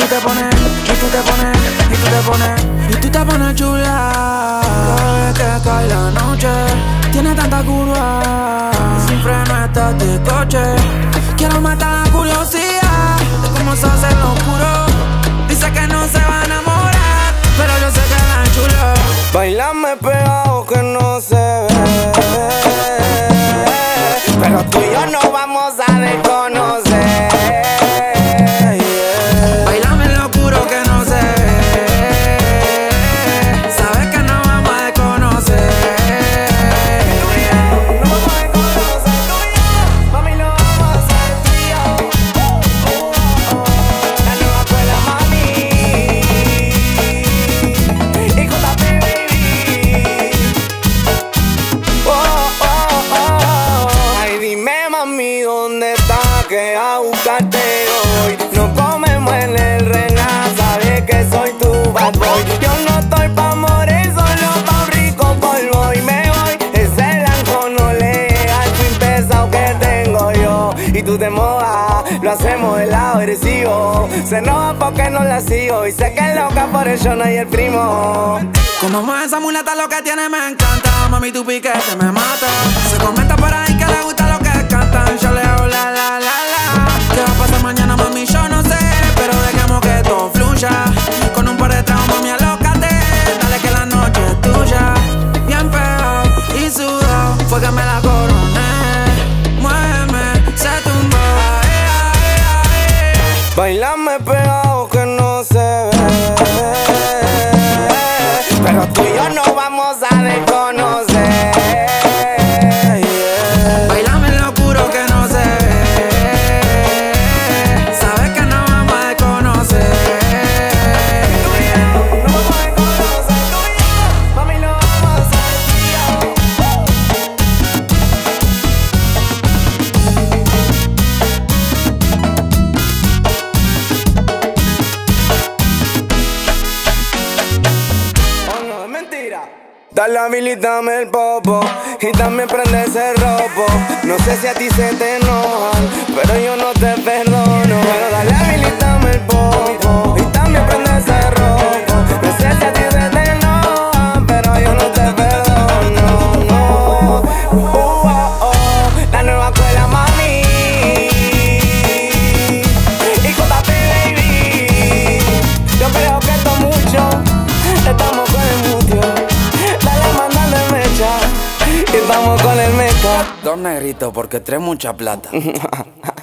te pones, y tú te pones, y tú te pones, y tú te pones chula. Cada vez que cae la noche, tiene tanta curva. Sin freno está este coche. Quiero matar la curiosidad de cómo se hace en lo oscuro. Dice que no se va a enamorar, pero yo sé que la chulo. Bailame pegado que no se ve, pero tú y yo no vamos a desconocer. Bailame en lo oscuro que no se ve. Sabes que no vamos a desconocer. No vamos a desconocer tú y yo, mami, no vamos a ser tú y yo. La nueva escuela, mami, y con la baby. Ay, dime, mami, ¿dónde estás? Que a buscarte hoy. No comemos en el Reina, sabes que soy tu bad boy. Yo no estoy pa' morir, solo pa' un rico polvo. Y me voy, ese blanco no le llega al fin pesado que tengo yo. Y tú te mojas, lo hacemos del lado agresivo. Se enoja porque no la sigo y sé que es loca, por eso no hay el primo. Como mueve esa mulata, lo que tiene me encanta. Mami, tu piquete me mata. Se comenta por ahí que le gusta lo que cantan. Yo le hago la la la la. ¿Qué va a pasar mañana, mami? Yo no sé, pero dejemos que todo fluya. Con un par de tragos, mami, alócate. Dale que la noche es tuya. Bien pegado y sudado, fue que me la coroné. Muéveme, se tumbó. Bailame pegado que no se ve, pero tú y yo no vamos a desconocer. Bailame en lo oscuro que no se ve. Sabes que no vamos a desconocer. No vamos a desconocer tú y yo, mami, no vamos a ser tú y yo. Oh, no, es mentira. Dale, habilitame el popo y también prende ese ropo. No sé si a ti se te enojan, pero yo no te perdono. Pero dale, habilitame el popo y también prende ese ropo. No sé si a ti se te enojan, pero yo no te perdono. No. La nueva escuela, mami, y JP, baby. Yo creo que esto mucho, estamos con el mutio. Dale, mándale mecha, y estamos con el meca. Dos negritos porque trae mucha plata.